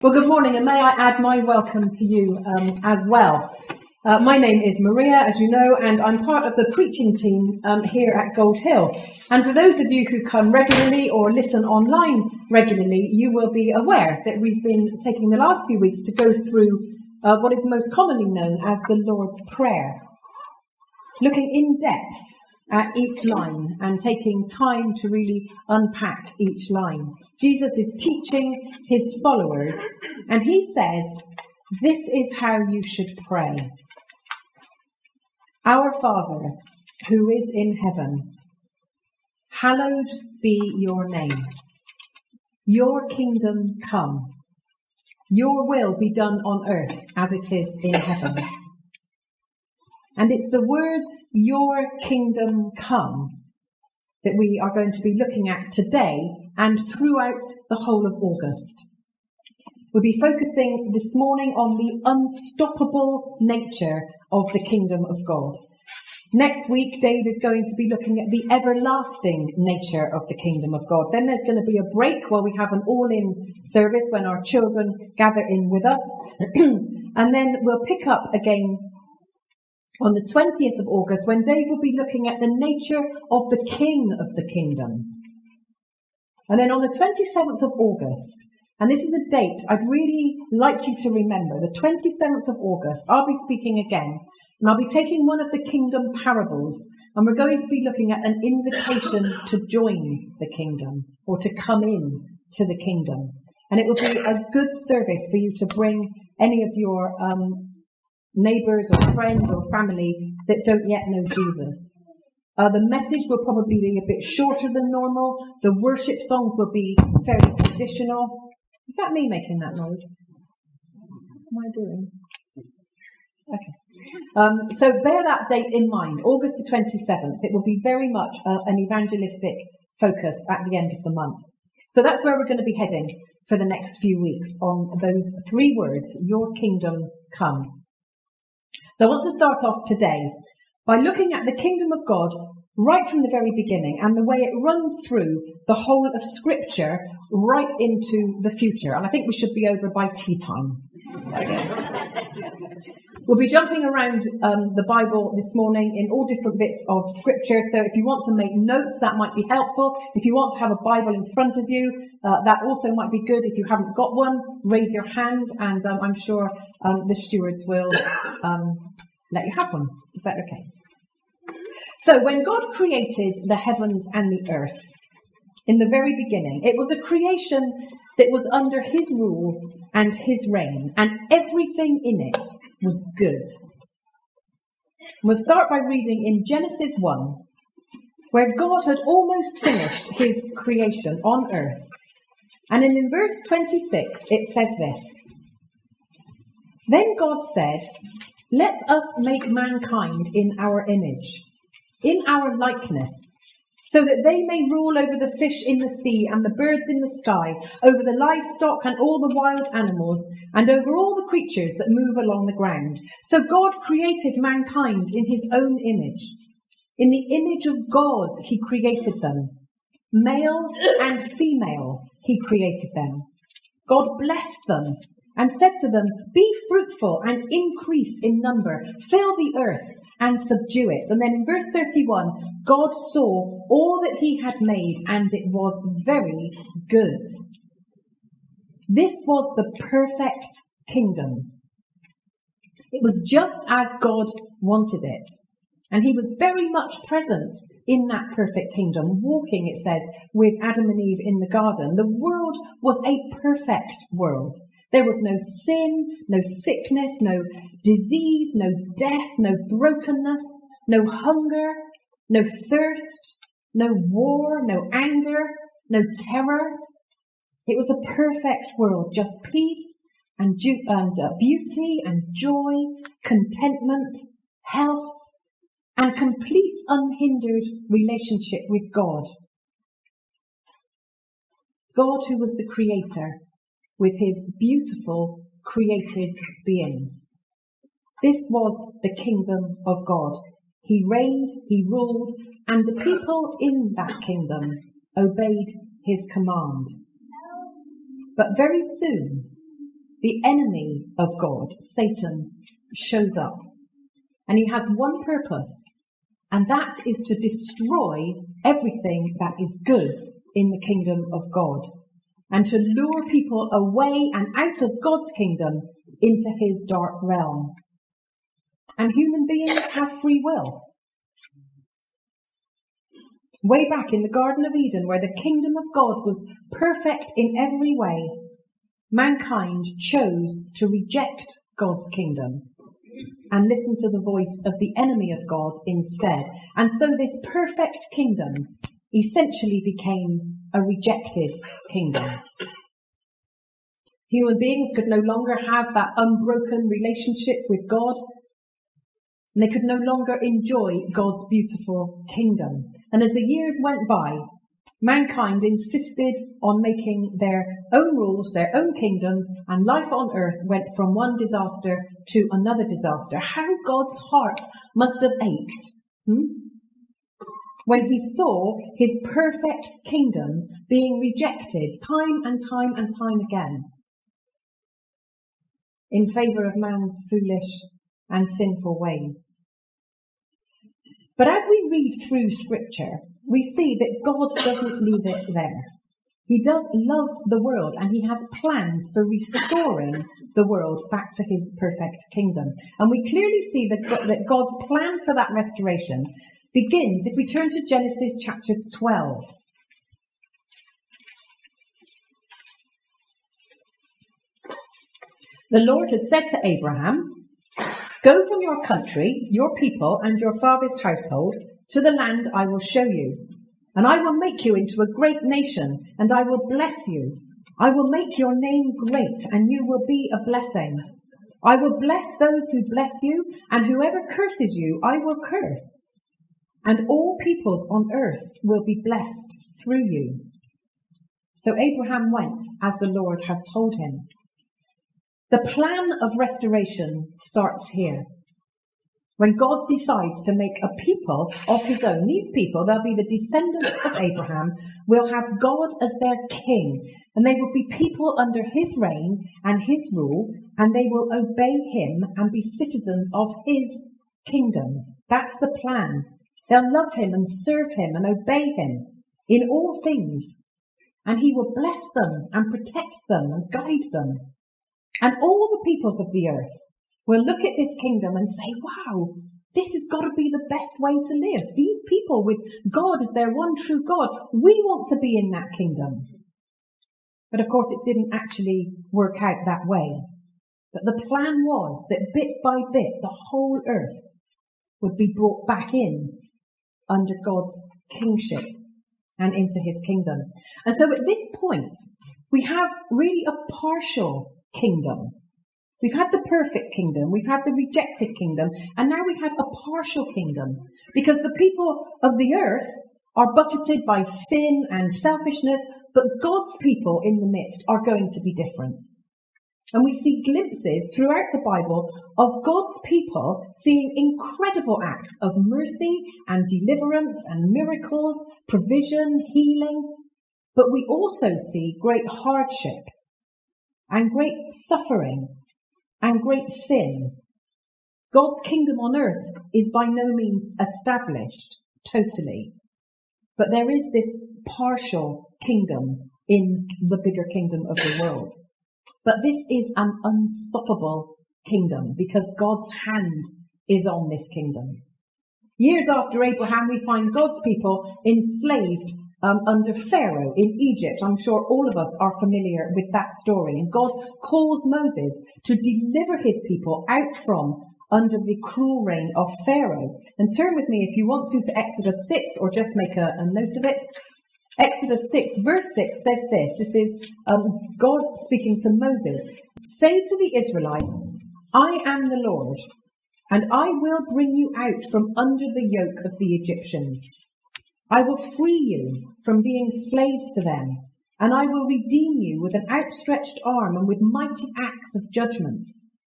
Well, good morning, and may I add my welcome to you as well. My name is Maria, as you know, and I'm part of the preaching team here at Gold Hill. And for those of you who come regularly or listen online regularly, you will be aware that we've been taking the last few weeks to go through what is most commonly known as the Lord's Prayer, looking in depth at each line and taking time to really unpack each line. Jesus is teaching his followers, and he says, this is how you should pray. Our Father, who is in heaven, hallowed be your name. Your kingdom come. Your will be done on earth as it is in heaven. And it's the words, your kingdom come, that we are going to be looking at today and throughout the whole of August. We'll be focusing this morning on the unstoppable nature of the kingdom of God. Next week, Dave is going to be looking at the everlasting nature of the kingdom of God. Then there's going to be a break while we have an all-in service when our children gather in with us. And then we'll pick up again on the 20th of August, when Dave will be looking at the nature of the King of the Kingdom. And then on the 27th of August, and this is a date I'd really like you to remember, the 27th of August, I'll be speaking again, and I'll be taking one of the kingdom parables, and we're going to be looking at an invitation to join the kingdom, or to come in to the kingdom. And it will be a good service for you to bring any of your neighbours or friends or family that don't yet know Jesus. The message will probably be a bit shorter than normal. The worship songs will be fairly traditional. Is that me making that noise? What am I doing? Okay. So bear that date in mind, August the 27th. It will be very much an evangelistic focus at the end of the month. So that's where we're going to be heading for the next few weeks, on those three words, your kingdom come. So I want to start off today by looking at the kingdom of God right from the very beginning and the way it runs through the whole of Scripture right into the future. And I think we should be over by tea time. We'll be jumping around the Bible this morning in all different bits of Scripture. So if you want to make notes, that might be helpful. If you want to have a Bible in front of you, that also might be good. If you haven't got one, raise your hand, and I'm sure the stewards will let you have one. Is that okay? So when God created the heavens and the earth, in the very beginning, it was a creation that was under his rule and his reign, and everything in it was good. We'll start by reading in Genesis 1, where God had almost finished his creation on earth. And in verse 26, it says this: Then God said, let us make mankind in our image, in our likeness, so that they may rule over the fish in the sea and the birds in the sky, over the livestock and all the wild animals, and over all the creatures that move along the ground. So God created mankind in his own image. In the image of God he created them. Male and female he created them. God blessed them and said to them, be fruitful and increase in number, fill the earth and subdue it. And then in verse 31, God saw all that he had made, and it was very good. This was the perfect kingdom. It was just as God wanted it. And he was very much present in that perfect kingdom, walking, it says, with Adam and Eve in the garden. The world was a perfect world. There was no sin, no sickness, no disease, no death, no brokenness, no hunger, no thirst, no war, no anger, no terror. It was a perfect world, just peace and beauty and joy, contentment, health, and complete unhindered relationship with God. God, who was the creator, with his beautiful created beings. This was the kingdom of God. He reigned, he ruled, and the people in that kingdom obeyed his command. But very soon, the enemy of God, Satan, shows up. And he has one purpose, and that is to destroy everything that is good in the kingdom of God, and to lure people away and out of God's kingdom into his dark realm. And human beings have free will. Way back in the Garden of Eden, where the kingdom of God was perfect in every way, mankind chose to reject God's kingdom and listen to the voice of the enemy of God instead. And so this perfect kingdom essentially became a rejected kingdom. Human beings could no longer have that unbroken relationship with God, and they could no longer enjoy God's beautiful kingdom. And as the years went by, mankind insisted on making their own rules, their own kingdoms, and life on earth went from one disaster to another disaster. How God's heart must have ached when he saw his perfect kingdom being rejected time and time and time again in favour of man's foolish and sinful ways. But as we read through Scripture, we see that God doesn't leave it there. He does love the world, and he has plans for restoring the world back to his perfect kingdom. And we clearly see that God's plan for that restoration begins if we turn to Genesis chapter 12. The Lord had said to Abraham, "Go from your country, your people, and your father's household to the land I will show you. And I will make you into a great nation, and I will bless you. I will make your name great, and you will be a blessing. I will bless those who bless you, and whoever curses you, I will curse. And all peoples on earth will be blessed through you." So Abraham went as the Lord had told him. The plan of restoration starts here. When God decides to make a people of his own, these people, they'll be the descendants of Abraham, will have God as their king, and they will be people under his reign and his rule, and they will obey him and be citizens of his kingdom. That's the plan. They'll love him and serve him and obey him in all things, and he will bless them and protect them and guide them. And all the peoples of the earth will look at this kingdom and say, wow, this has got to be the best way to live. These people with God as their one true God, we want to be in that kingdom. But of course it didn't actually work out that way. But the plan was that bit by bit, the whole earth would be brought back in under God's kingship and into his kingdom. And so at this point, we have really a partial kingdom. We've had the perfect kingdom, we've had the rejected kingdom, and now we have a partial kingdom, because the people of the earth are buffeted by sin and selfishness, but God's people in the midst are going to be different. And we see glimpses throughout the Bible of God's people seeing incredible acts of mercy and deliverance and miracles, provision, healing, but we also see great hardship and great suffering and great sin. God's kingdom on earth is by no means established totally, but there is this partial kingdom in the bigger kingdom of the world. But this is an unstoppable kingdom because God's hand is on this kingdom. Years after Abraham, we find God's people enslaved under Pharaoh in Egypt. I'm sure all of us are familiar with that story. And God calls Moses to deliver his people out from under the cruel reign of Pharaoh. And turn with me, if you want to Exodus 6, or just make a note of it. Exodus 6, verse 6 says this. This is God speaking to Moses. "Say to the Israelites, I am the Lord, and I will bring you out from under the yoke of the Egyptians. I will free you from being slaves to them, and I will redeem you with an outstretched arm and with mighty acts of judgment.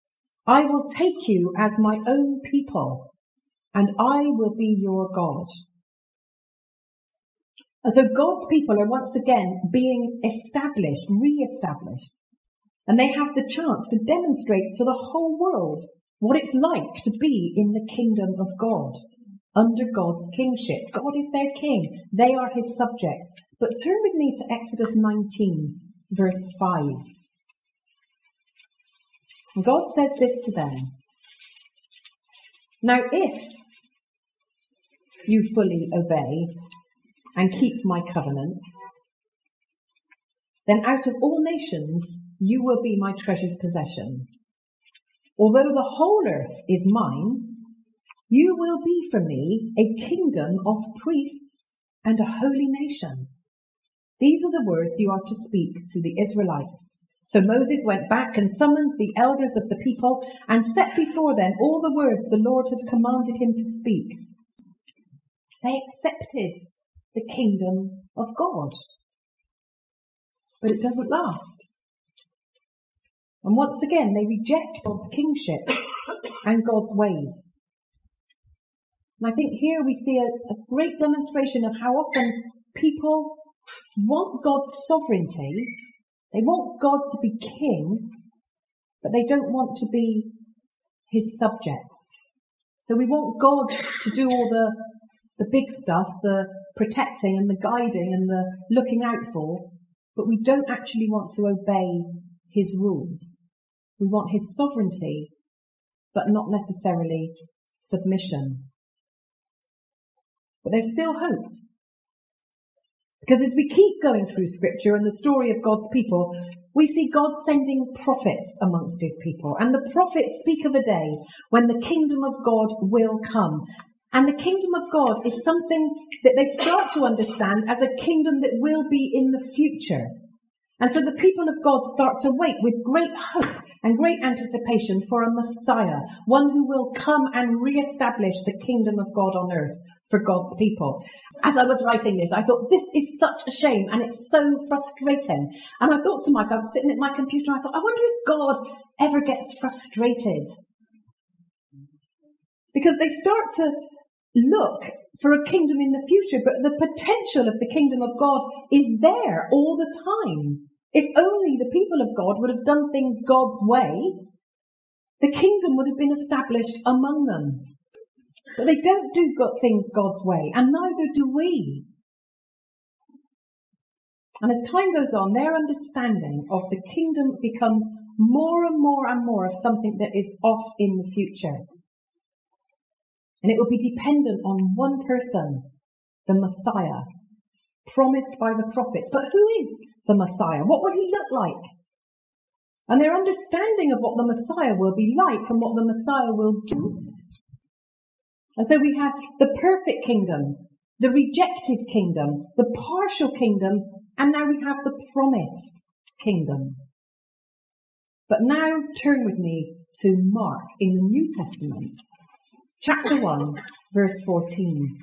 I will take you as my own people, and I will be your God." And so God's people are once again being established, re-established. And they have the chance to demonstrate to the whole world what it's like to be in the kingdom of God, under God's kingship. God is their king. They are his subjects. But turn with me to Exodus 19, verse 5. And God says this to them. Now, if you fully obey and keep my covenant, then out of all nations you will be my treasured possession. Although the whole earth is mine, you will be for me a kingdom of priests and a holy nation. These are the words you are to speak to the Israelites. So Moses went back and summoned the elders of the people and set before them all the words the Lord had commanded him to speak. They accepted the kingdom of God. But it doesn't last. And once again, they reject God's kingship and God's ways. And I think here we see a great demonstration of how often people want God's sovereignty. They want God to be king, but they don't want to be his subjects. So we want God to do all the big stuff, the protecting and the guiding and the looking out for, but we don't actually want to obey his rules. We want his sovereignty, but not necessarily submission. But there's still hope. Because as we keep going through Scripture and the story of God's people, we see God sending prophets amongst his people. And the prophets speak of a day when the kingdom of God will come. And the kingdom of God is something that they start to understand as a kingdom that will be in the future. And so the people of God start to wait with great hope and great anticipation for a Messiah, one who will come and re-establish the kingdom of God on earth for God's people. As I was writing this, I thought, this is such a shame and it's so frustrating. And I thought to myself, I was sitting at my computer, I thought, I wonder if God ever gets frustrated. Because they start to look for a kingdom in the future, but the potential of the kingdom of God is there all the time. If only the people of God would have done things God's way, the kingdom would have been established among them. But they don't do things God's way, and neither do we. And as time goes on, their understanding of the kingdom becomes more and more and more of something that is off in the future. And it will be dependent on one person, the Messiah, promised by the prophets. But who is the Messiah? What will he look like? And their understanding of what the Messiah will be like and what the Messiah will do. And so we have the perfect kingdom, the rejected kingdom, the partial kingdom, and now we have the promised kingdom. But now turn with me to Mark in the New Testament. Chapter 1, verse 14.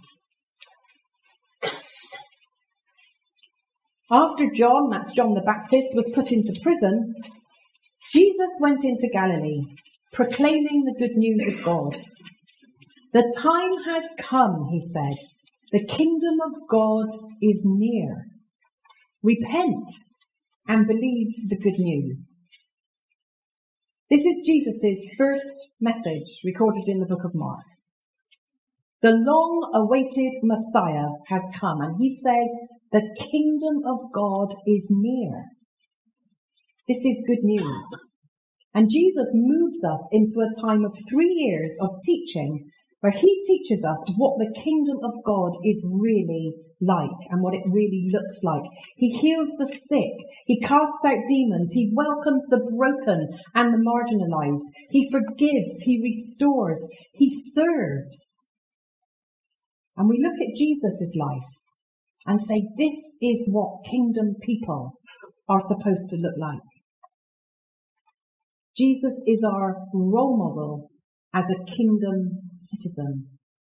After John, that's John the Baptist, was put into prison, Jesus went into Galilee, proclaiming the good news of God. The time has come, he said. The kingdom of God is near. Repent and believe the good news. This is Jesus' first message recorded in the book of Mark. The long-awaited Messiah has come, and he says, the kingdom of God is near. This is good news. And Jesus moves us into a time of 3 years of teaching, where he teaches us what the kingdom of God is really like and what it really looks like. He heals the sick. He casts out demons. He welcomes the broken and the marginalized. He forgives. He restores. He serves. And we look at Jesus' life and say, this is what kingdom people are supposed to look like. Jesus is our role model as a kingdom citizen.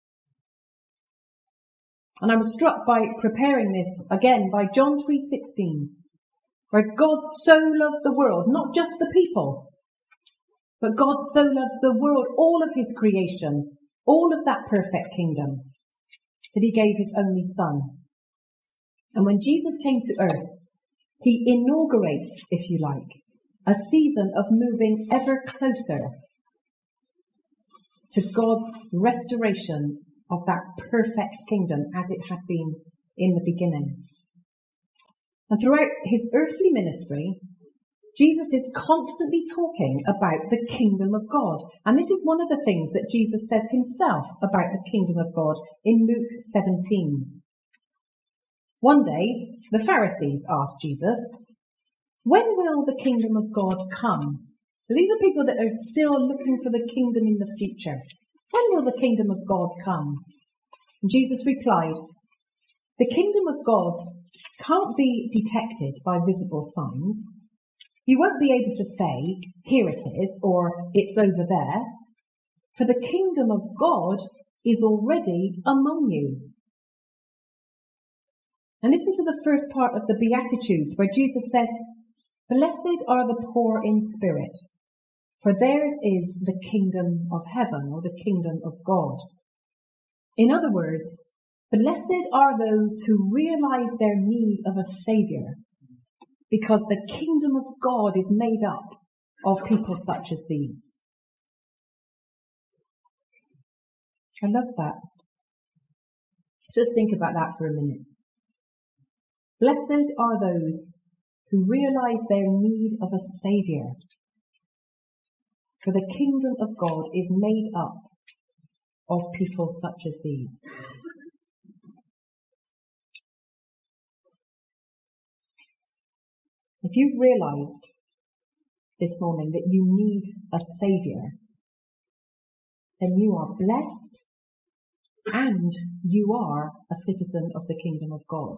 And I was struck by preparing this again by John 3:16, where God so loved the world, not just the people, but God so loves the world, all of his creation, all of that perfect kingdom, that he gave his only son. And when Jesus came to earth, he inaugurates, if you like, a season of moving ever closer to God's restoration of that perfect kingdom as it had been in the beginning. And throughout his earthly ministry, Jesus is constantly talking about the kingdom of God. And this is one of the things that Jesus says himself about the kingdom of God in Luke 17. One day, the Pharisees asked Jesus, "When will the kingdom of God come?" So these are people that are still looking for the kingdom in the future. When will the kingdom of God come? And Jesus replied, "The kingdom of God can't be detected by visible signs. You won't be able to say, 'Here it is,' or 'It's over there,' for the kingdom of God is already among you." And listen to the first part of the Beatitudes, where Jesus says, "Blessed are the poor in spirit, for theirs is the kingdom of heaven," or the kingdom of God. In other words, blessed are those who realize their need of a saviour, because the kingdom of God is made up of people such as these. I love that. Just think about that for a minute. Blessed are those who realize their need of a saviour, for the kingdom of God is made up of people such as these. If you've realised this morning that you need a saviour, then you are blessed and you are a citizen of the kingdom of God.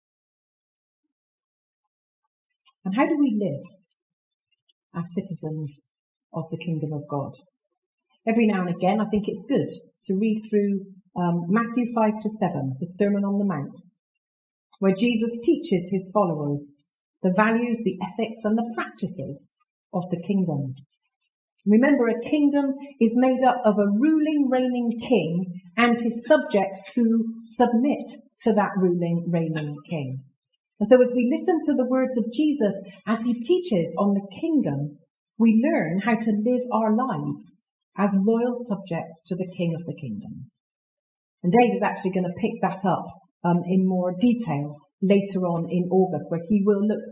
And how do we live as citizens of the kingdom of God? Every now and again, I think it's good to read through Matthew 5-7, the Sermon on the Mount, where Jesus teaches his followers the values, the ethics, and the practices of the kingdom. Remember, a kingdom is made up of a ruling, reigning king and his subjects who submit to that ruling, reigning king. And so as we listen to the words of Jesus as he teaches on the kingdom, we learn how to live our lives as loyal subjects to the King of the kingdom. And Dave is actually going to pick that up in more detail later on in August, where he will look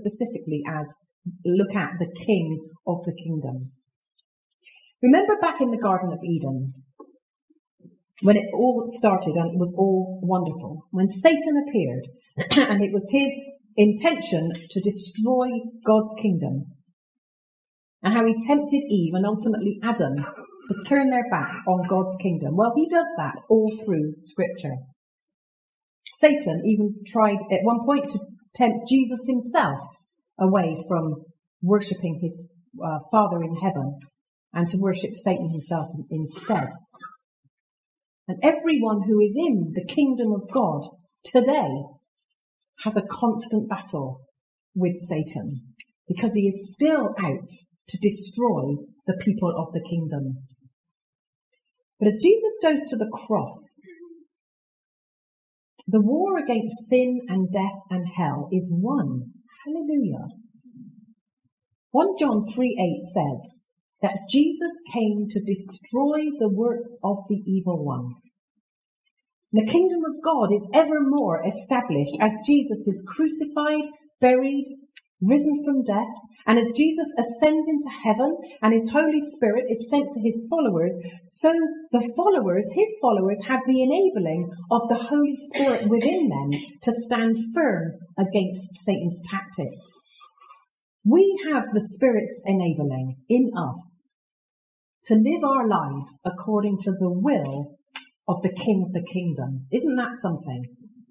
at the King of the kingdom. Remember back in the Garden of Eden, when it all started and it was all wonderful, when Satan appeared and it was his intention to destroy God's kingdom, and how he tempted Eve and ultimately Adam to turn their back on God's kingdom. Well, he does that all through Scripture. Satan even tried at one point to tempt Jesus himself away from worshipping his Father in heaven and to worship Satan himself instead. And everyone who is in the kingdom of God today has a constant battle with Satan, because he is still out to destroy the people of the kingdom. But as Jesus goes to the cross, the war against sin and death and hell is won. Hallelujah. 1 John 3:8 says that Jesus came to destroy the works of the evil one. The kingdom of God is evermore established as Jesus is crucified, buried, risen from death, and as Jesus ascends into heaven and his Holy Spirit is sent to his followers, so his followers, have the enabling of the Holy Spirit within them to stand firm against Satan's tactics. We have the Spirit's enabling in us to live our lives according to the will of the King of the kingdom. Isn't that something?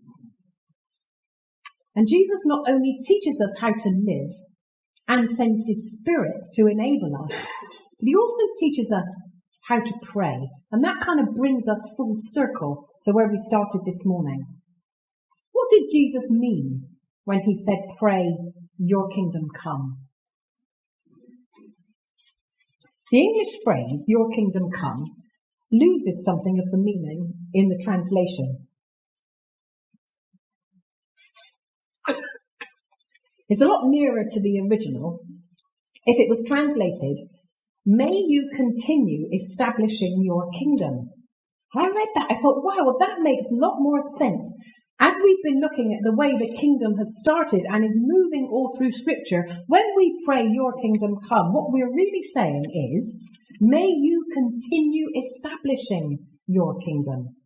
And Jesus not only teaches us how to live and sends his Spirit to enable us, but he also teaches us how to pray. And that kind of brings us full circle to where we started this morning. What did Jesus mean when he said, "Pray, your kingdom come"? The English phrase, "your kingdom come," loses something of the meaning in the translation. It's a lot nearer to the original if it was translated, may you continue establishing your kingdom. I read that, I thought, wow, well, that makes a lot more sense. As we've been looking at the way the kingdom has started and is moving all through Scripture, when we pray, your kingdom come, what we're really saying is, may you continue establishing your kingdom.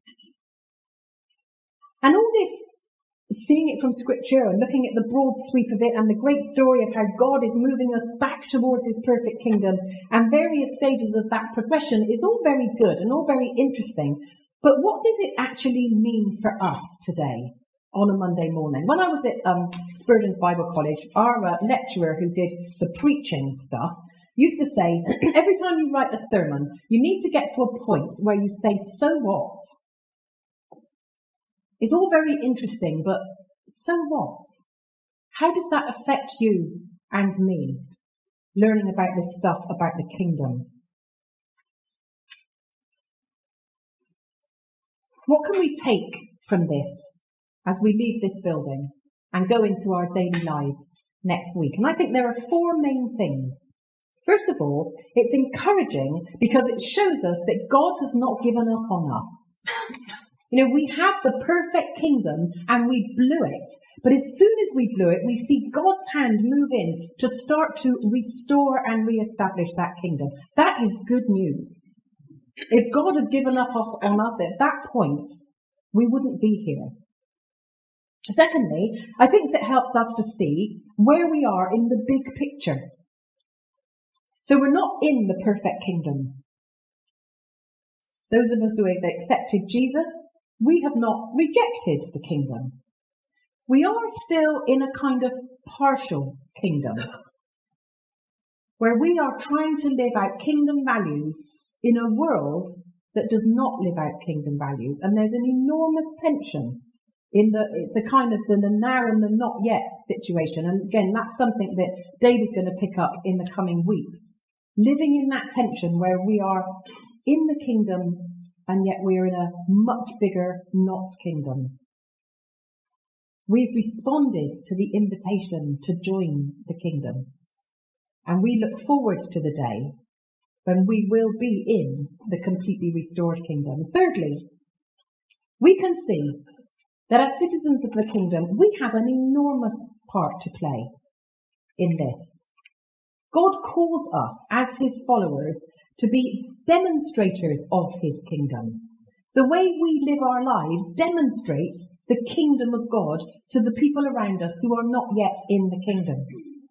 And all this, seeing it from Scripture and looking at the broad sweep of it and the great story of how God is moving us back towards his perfect kingdom and various stages of that progression is all very good and all very interesting. But what does it actually mean for us today on a Monday morning? When I was at Spurgeon's Bible College, our lecturer who did the preaching stuff used to say, every time you write a sermon, you need to get to a point where you say, so what? It's all very interesting, but so what? How does that affect you and me, learning about this stuff about the kingdom? What can we take from this as we leave this building and go into our daily lives next week? And I think there are four main things. First of all, it's encouraging because it shows us that God has not given up on us. You know, we have the perfect kingdom and we blew it. But as soon as we blew it, we see God's hand move in to start to restore and re-establish that kingdom. That is good news. If God had given up on us at that point, we wouldn't be here. Secondly, I think it helps us to see where we are in the big picture. So we're not in the perfect kingdom. Those of us who have accepted Jesus, we have not rejected the kingdom. We are still in a kind of partial kingdom, where we are trying to live out kingdom values in a world that does not live out kingdom values. And there's an enormous tension it's the kind of the now and the not yet situation. And again, that's something that David's going to pick up in the coming weeks. Living in that tension where we are in the kingdom and yet we're in a much bigger not kingdom. We've responded to the invitation to join the kingdom. And we look forward to the day when we will be in the completely restored kingdom. Thirdly, we can see that as citizens of the kingdom, we have an enormous part to play in this. God calls us as his followers to be demonstrators of his kingdom. The way we live our lives demonstrates the kingdom of God to the people around us who are not yet in the kingdom.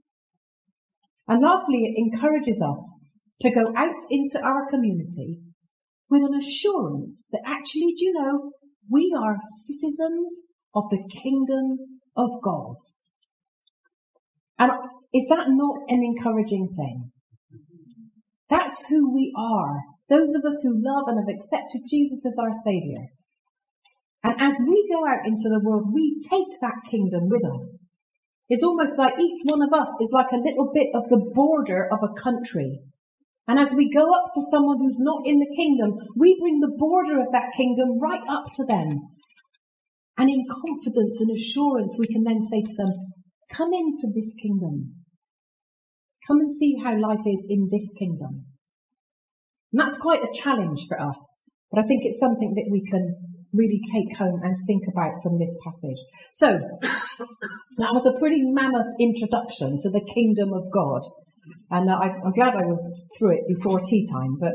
And lastly, it encourages us to go out into our community with an assurance that actually, do you know, we are citizens of the kingdom of God. And is that not an encouraging thing? That's who we are. Those of us who love and have accepted Jesus as our Saviour. And as we go out into the world, we take that kingdom with us. It's almost like each one of us is like a little bit of the border of a country. And as we go up to someone who's not in the kingdom, we bring the border of that kingdom right up to them. And in confidence and assurance, we can then say to them, come into this kingdom. Come and see how life is in this kingdom. And that's quite a challenge for us. But I think it's something that we can really take home and think about from this passage. So, that was a pretty mammoth introduction to the kingdom of God. And I'm glad I was through it before tea time, but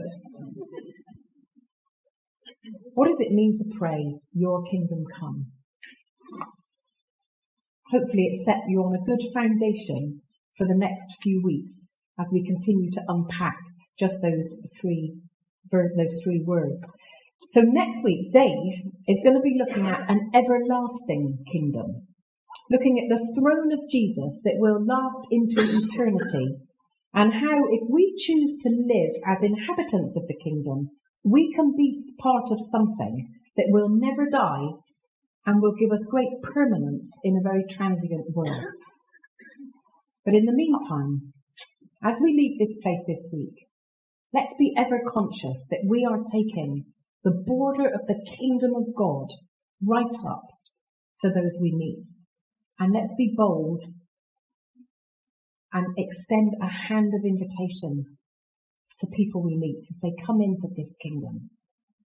what does it mean to pray, your kingdom come? Hopefully it set you on a good foundation for the next few weeks as we continue to unpack just those three words. So next week, Dave is going to be looking at an everlasting kingdom, looking at the throne of Jesus that will last into eternity. And how, if we choose to live as inhabitants of the kingdom, we can be part of something that will never die and will give us great permanence in a very transient world. But in the meantime, as we leave this place this week, let's be ever conscious that we are taking the border of the kingdom of God right up to those we meet. And let's be bold and extend a hand of invitation to people we meet to say, come into this kingdom.